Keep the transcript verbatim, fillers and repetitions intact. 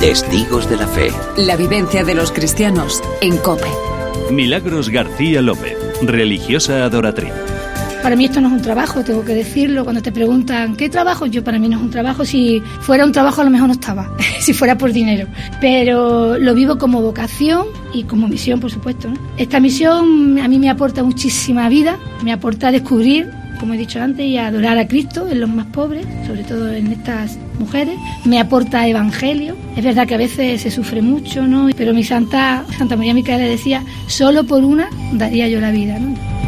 Testigos de la Fe. La vivencia de los cristianos en COPE. Milagros García López, religiosa adoratriz. Para mí esto no es un trabajo, tengo que decirlo. Cuando te preguntan ¿qué trabajo? Yo, para mí no es un trabajo. Si fuera un trabajo a lo mejor no estaba, si fuera por dinero. Pero lo vivo como vocación y como misión, por supuesto, ¿no? Esta misión a mí me aporta muchísima vida, me aporta a descubrir, como he dicho antes, y a adorar a Cristo en los más pobres, sobre todo en estas mujeres. Me aporta evangelio. Es verdad que a veces se sufre mucho, ¿no? Pero mi santa, Santa María Micaela decía, solo por una daría yo la vida, ¿no?